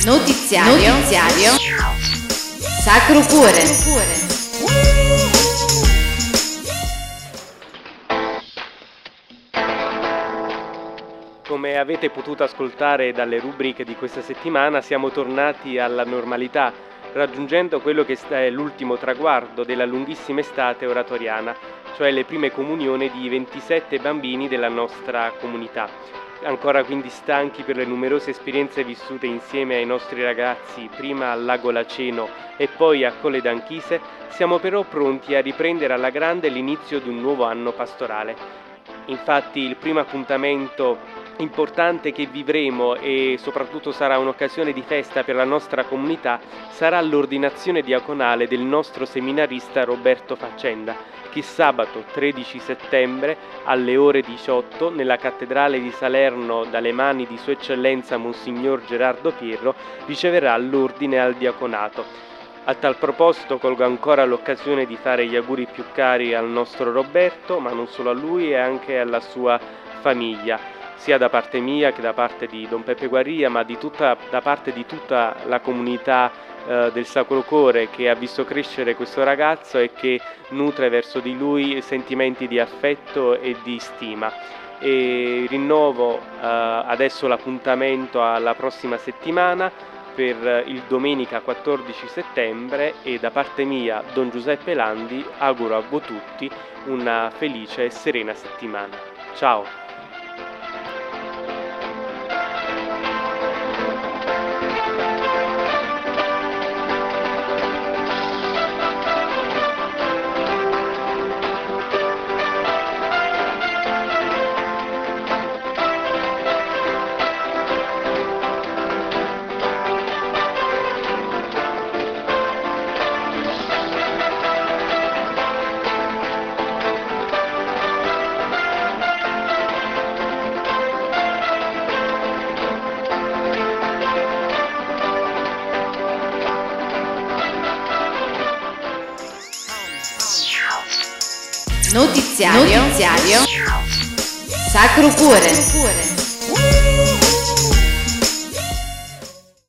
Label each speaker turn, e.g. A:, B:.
A: Notiziario Sacro Cuore.
B: Come avete potuto ascoltare dalle rubriche di questa settimana, siamo tornati alla normalità, raggiungendo quello che è l'ultimo traguardo della lunghissima estate oratoriana, cioè le prime comunioni di 27 bambini della nostra comunità. Ancora quindi stanchi per le numerose esperienze vissute insieme ai nostri ragazzi, prima al Lago Laceno e poi a Colle d'Anchise, siamo però pronti a riprendere alla grande l'inizio di un nuovo anno pastorale. Infatti il primo appuntamento importante che vivremo, e soprattutto sarà un'occasione di festa per la nostra comunità, sarà l'ordinazione diaconale del nostro seminarista Roberto Faccenda, che sabato 13 settembre alle ore 18 nella cattedrale di Salerno dalle mani di Sua Eccellenza Monsignor Gerardo Pierro riceverà l'ordine al diaconato. A tal proposito colgo ancora l'occasione di fare gli auguri più cari al nostro Roberto, ma non solo a lui, e anche alla sua famiglia, sia da parte mia che da parte di Don Peppe Guarria, ma da parte di tutta la comunità del Sacro Cuore, che ha visto crescere questo ragazzo e che nutre verso di lui sentimenti di affetto e di stima. E rinnovo adesso l'appuntamento alla prossima settimana per il domenica 14 settembre, e da parte mia, Don Giuseppe Landi, auguro a voi tutti una felice e serena settimana. Ciao!
A: Notiziario Sacro Cuore.